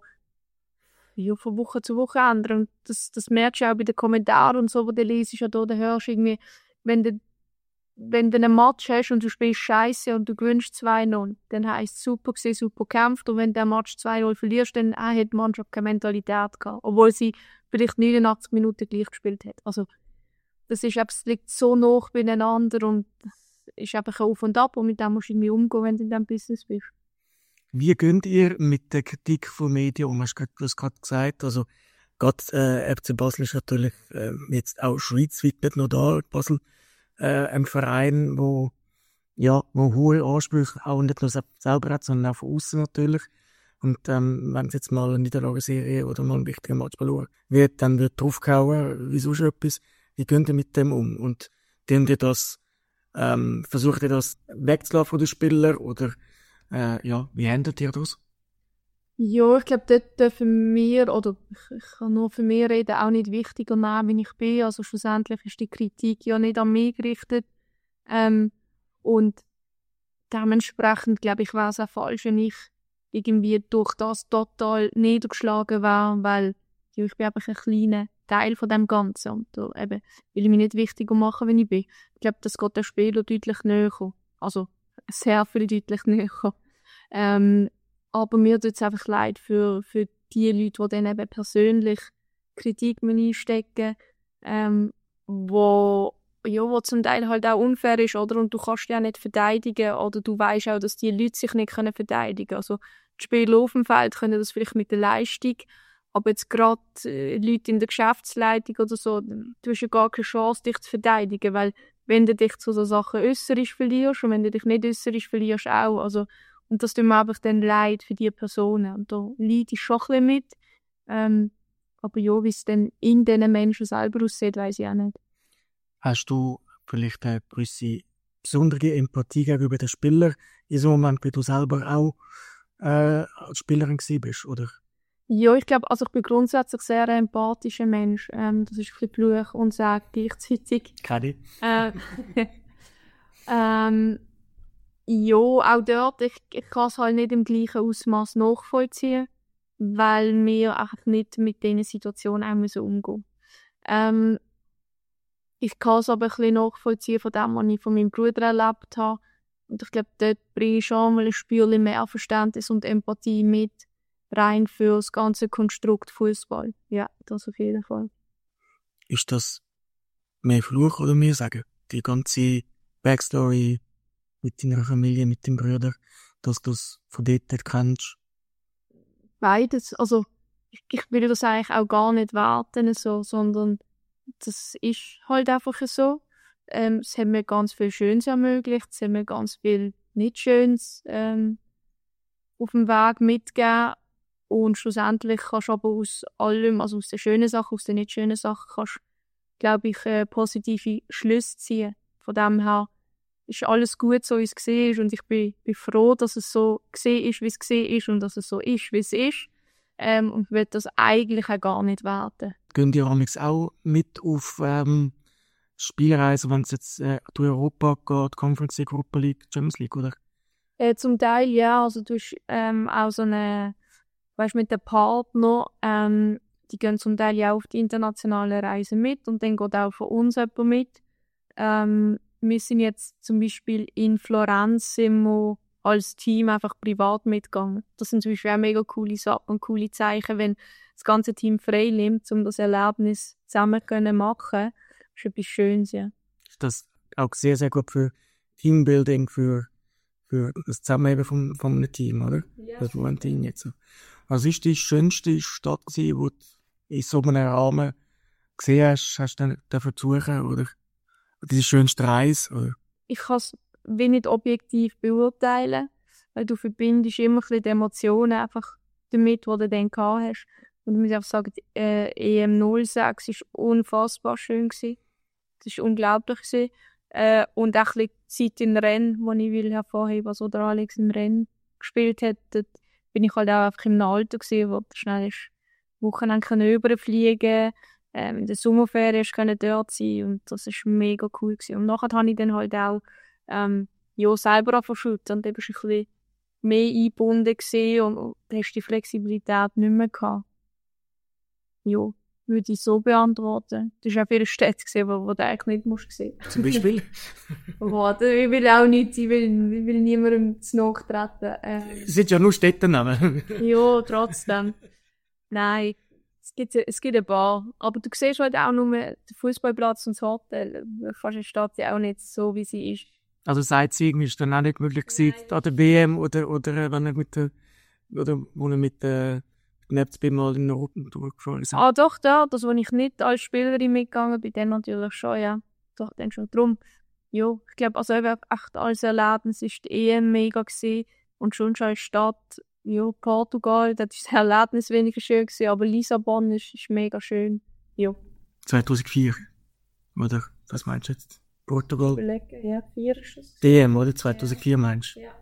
ja, von Woche zu Woche ändern. Und das, das merkst du auch bei den Kommentaren und so, wo du liest oder du hörst irgendwie, wenn du, wenn du einen Match hast und du spielst Scheiße und du gewinnst zwei null, dann heisst es super gewesen, super gekämpft. Und wenn du den Match zwei null verlierst, dann ah, hat die Mannschaft keine Mentalität gehabt. Obwohl sie vielleicht neunundachtzig Minuten gleich gespielt hat. Also das ist, es liegt so nah beieinander und das ist einfach ein Auf und Ab und mit dem musst du irgendwie umgehen, wenn du in diesem Business bist. Wie geht ihr mit der Kritik von Medien um? Hast du das gerade gesagt? Also, gerade äh, F C Basel ist natürlich äh, jetzt auch schweizweit nicht nur da, Basel, äh, ein Verein, wo ja, wo hohe Ansprüche auch nicht nur selber hat, sondern auch von außen natürlich. Und ähm, wenn es jetzt mal eine Niederlagenserie oder mal ein wichtiger Match verloren wird, dann wird draufgehauen, wieso schon etwas. Wie geht ihr mit dem um? Und tun ihr das, ähm, versucht ihr das wegzulassen von den Spielern oder Äh, ja, wie handelt ihr das? Ja, ich glaube, dort dürfen wir, oder ich, ich kann nur für mich reden, auch nicht wichtiger nehmen, wie ich bin. Also schlussendlich ist die Kritik ja nicht an mich gerichtet. Ähm, und dementsprechend, glaube ich, wäre es auch falsch, wenn ich irgendwie durch das total niedergeschlagen wäre, weil ja, ich bin einfach ein kleiner Teil von dem Ganzen. Und da eben will ich mich nicht wichtiger machen, wenn ich bin. Ich glaube, das geht den Spieler deutlich näher. Also sehr viel deutlich näher. Ähm, aber mir tut es einfach leid für, für die Leute, die dann eben persönlich Kritik einstecken, ähm, wo, ja, wo zum Teil halt auch unfair ist, oder? Und du kannst dich auch nicht verteidigen, oder du weißt auch, dass die Leute sich nicht können verteidigen können. Also die Spieler auf dem Feld können das vielleicht mit der Leistung, aber jetzt gerade äh, Leute in der Geschäftsleitung oder so, du hast ja gar keine Chance, dich zu verteidigen, weil wenn du dich zu so Sachen äußerisch verlierst und wenn du dich nicht äußerisch verlierst auch, also und das tut mir einfach dann leid für diese Personen. Und da leide ich schon ein bisschen mit. Ähm, aber ja, wie es dann in diesen Menschen selber aussieht, weiss ich auch nicht. Hast du vielleicht eine gewisse besondere Empathie gegenüber den Spielern in so einem Moment, wie du selber auch äh, als Spielerin gewesen bist, oder? Ja, ich glaube, also ich bin grundsätzlich sehr ein empathischer Mensch. Ähm, das ist ein bisschen Fluch und Segen gleichzeitig. Kann ich. Äh, ähm, ja, auch dort, ich, ich kann es halt nicht im gleichen Ausmaß nachvollziehen, weil wir einfach nicht mit diesen Situationen auch müssen umgehen. Ähm, ich kann es aber ein bisschen nachvollziehen von dem, was ich von meinem Bruder erlebt habe. Und ich glaube, dort bringe ich schon mal ein Spürchen mehr Verständnis und Empathie mit rein für das ganze Konstrukt Fußball. Ja, das auf jeden Fall. Ist das mehr Fluch oder mehr Sagen? Die ganze Backstory mit deiner Familie, mit deinem Bruder, dass du es von dort nicht kennst? Beides. Also, ich, ich will das eigentlich auch gar nicht werten, so, sondern das ist halt einfach so. Ähm, es hat mir ganz viel Schönes ermöglicht, es hat mir ganz viel nicht Schönes ähm, auf dem Weg mitgegeben. Und schlussendlich kannst du aber aus allem, also aus den schönen Sachen, aus den nicht schönen Sachen, kannst, glaube ich, äh, positive Schlüsse ziehen. Von dem her ist alles gut, so wie es gesehen ist. Und ich bin, bin froh, dass es so gesehen ist, wie es gesehen ist und dass es so ist, wie es ist. Ähm, und ich will das eigentlich auch gar nicht werten. Gehen die amigs auch mit auf ähm, Spielreisen, wenn es jetzt äh, durch Europa geht, Conference League, Europa League, Champions League, oder? Äh, zum Teil ja, also du hast ähm, auch so eine, weißt, mit den Partnern, ähm, die gehen zum Teil ja auch auf die internationalen Reisen mit und dann geht auch von uns jemand mit. Ähm, wir sind jetzt zum Beispiel in Florenz sind wir als Team einfach privat mitgegangen. Das sind zum Beispiel auch mega coole Sachen und coole Zeichen, wenn das ganze Team frei nimmt, um das Erlebnis zusammen zu machen. Das ist etwas Schönes, ja. Ist das auch sehr, sehr gut für Teambuilding, für, für das Zusammenheben vom, vom einem Team, oder? Ja, das war ein Team jetzt so. Was ist die schönste Stadt gewesen, wo du in so einem Rahmen gesehen hast, hast du dafür suchen, oder? Die schönste Reise, oder? Ich kann es nicht objektiv beurteilen, weil du verbindest immer ein bisschen die Emotionen einfach damit, die du dann gehabt hast. Und ich muss einfach sagen, die äh, E M null sechs war unfassbar schön gewesen. Das war unglaublich gewesen. Äh, und auch ein bisschen Zeit im Rennen, die ich will hervorheben, also der Alex im Rennen gespielt hat. Dort bin ich halt auch einfach im Alter gewesen, wo du schnell ist Wochenende überfliegen konnte. Ähm, in der Sommerferien konnte dort sein und das war mega cool gewesen. Und nachher habe ich dann halt auch ähm, ja, selber angefangen und dann bist du ein bisschen mehr eingebunden gewesen und, und da hast du die Flexibilität nicht mehr gehabt. Ja, würde ich so beantworten. Das war auch viele Städte, gewesen, wo, wo du eigentlich nicht musst sehen. Zum Beispiel? Warte, ich will auch nicht, ich will, ich will niemandem zu nachtreten. Ähm, Es sind ja nur Städtenamen. ja, trotzdem. Nein. Es gibt, es gibt ein paar. Aber du siehst halt auch nur den Fußballplatz und das Hotel. Fast eine Stadt ja auch nicht so, wie sie ist. Also Sightseeing ist dann auch nicht möglich gewesen, an der B M oder, oder äh, wenn er mit der, oder wo er mit der, Netzbi mal in Europa durchgefahren ist. Ah, doch, da, das, wo ich nicht als Spielerin mitgegangen bin, dann natürlich schon, ja. Doch, dann schon drum. Ja, ich glaube, also echt als Erlebnis war die E M mega gewesen. Und schon schon als Stadt, ja, Portugal, das ist das Erlebnis weniger schön gewesen, aber Lissabon ist, ist mega schön. Ja. zweitausendvier, oder? Was meinst du jetzt? Portugal? Überlegen, ja, vier ist es. D M, oder? zweitausendvier meinst du? Ja.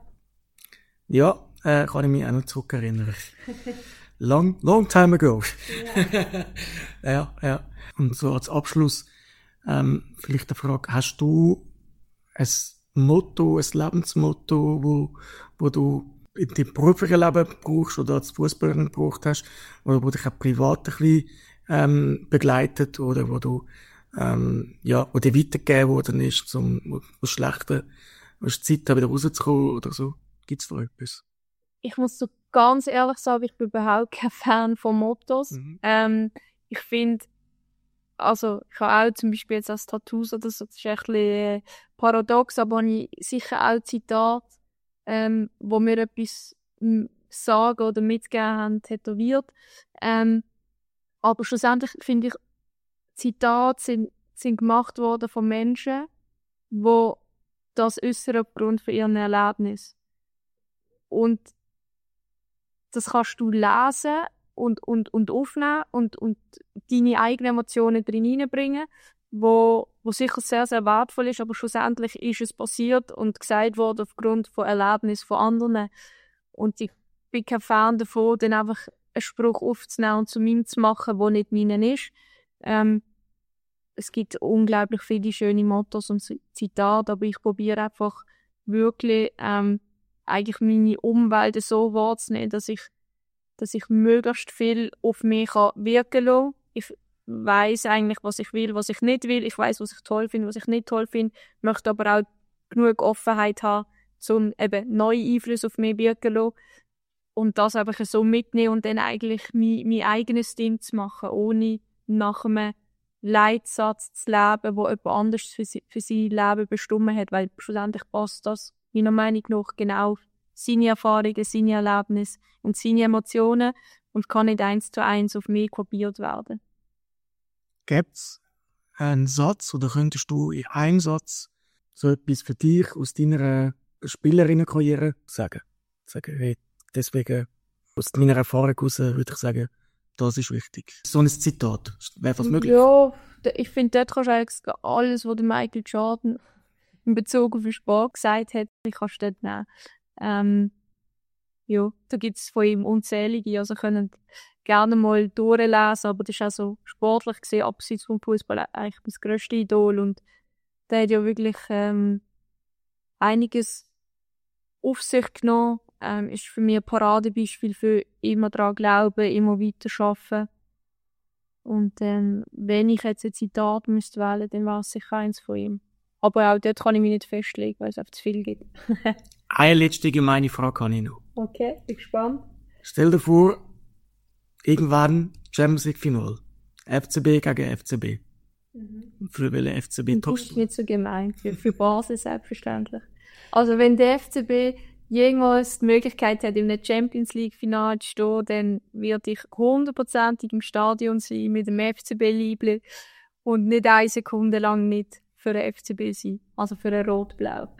Ja, äh, kann ich mich auch noch zurückerinnern. long, long time ago. Ja. ja, ja. Und so als Abschluss, ähm, vielleicht eine Frage. Hast du ein Motto, ein Lebensmotto, wo, wo du in deinem beruflichen Leben brauchst oder als Fußballerin gebraucht hast, oder wo dich auch privat ein bisschen, ähm, begleitet, oder wo du, ähm, ja, wo dir weitergegeben worden ist, zum, aus schlechten, aus Zeit wieder rauszukommen, oder so? Gibt's da etwas? Ich muss so ganz ehrlich sagen, ich bin überhaupt kein Fan von Mottos. Mhm. Ähm, ich finde, also ich habe auch zum Beispiel jetzt als Tattoos oder so, das ist echt ein bisschen paradox, aber habe ich sicher auch Zitate, ähm, wo mir etwas m, sagen oder mitgegeben haben, tätowiert. Ähm, aber schlussendlich finde ich, Zitate sind, sind gemacht worden von Menschen, die das äußern aufgrund von ihren Erlebnissen. Und das kannst du lesen und, und, und aufnehmen und, und deine eigenen Emotionen drin hineinbringen, wo wo sicher sehr, sehr wertvoll ist, aber schlussendlich ist es passiert und gesagt worden aufgrund von Erlebnissen von anderen. Und ich bin kein Fan davon, dann einfach einen Spruch aufzunehmen und zu meinem zu machen, der nicht meinen ist. Ähm, es gibt unglaublich viele schöne Mottos und Zitate, aber ich probiere einfach wirklich ähm, eigentlich meine Umwelt so wahrzunehmen, dass ich, dass ich möglichst viel auf mich kann wirken kann. Ich weiss eigentlich, was ich will, was ich nicht will. Ich weiss, was ich toll finde, was ich nicht toll finde. Ich möchte aber auch genug Offenheit haben, um eben neue Einflüsse auf mich wirken zu lassen. Und das einfach so mitnehmen und dann eigentlich mein, mein eigenes Ding zu machen, ohne nach einem Leitsatz zu leben, wo jemand anderes für, sie, für sein Leben bestimmt hat, weil schlussendlich passt das meiner Meinung nach genau seine Erfahrungen, seine Erlebnisse und seine Emotionen und kann nicht eins zu eins auf mich kopiert werden. Gibt es einen Satz oder könntest du in einem Satz so etwas für dich aus deiner Spielerinnenkarriere sagen? Sagen, hey, deswegen aus meiner Erfahrung heraus würde ich sagen, das ist wichtig. So ein Zitat, wäre das möglich? Ja, ich finde, dort kannst du eigentlich alles, was Michael Jordan in Bezug auf den Sport gesagt hat, kannst du dort nehmen. Ähm, ja, da gibt es von ihm unzählige, also können gerne mal durchlesen, aber das ist auch so sportlich gesehen, abseits vom Fußball eigentlich das grösste Idol und der hat ja wirklich ähm, einiges auf sich genommen, ähm, ist für mich ein Paradebeispiel für immer daran glauben, immer weiter arbeiten. Und ähm, wenn ich jetzt ein Zitat müsste wählen, dann wäre es sicher eins von ihm. Aber auch dort kann ich mich nicht festlegen, weil es einfach zu viel gibt. Eine letzte gemeine Frage habe ich noch. Okay, bin gespannt. Stell dir vor, irgendwann Champions League Final. F C B gegen F C B. Mhm. Für welche F C B das ist nicht so gemein. Für, für Basel selbstverständlich. Also wenn der F C B jemals die Möglichkeit hat, in einem Champions League Final zu stehen, dann werde ich hundertprozentig im Stadion sein mit dem F C B-Liebling und nicht eine Sekunde lang nicht für den F C B sein. Also für ein Rot-Blau.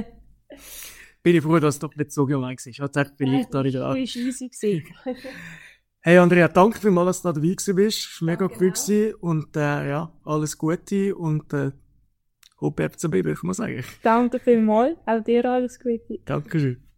Bin ich froh, dass es doch nicht so gemein war. Ich hatte vielleicht da wieder an. Das war easy. Hey Andrea, danke vielmals, dass du dabei gewesen bist. Es war mega Danke cool auch. gewesen. Und äh, ja, alles Gute und äh, Hopp F C B, würde ich mal sagen. Danke vielmals. Auch dir alles Gute. Dankeschön.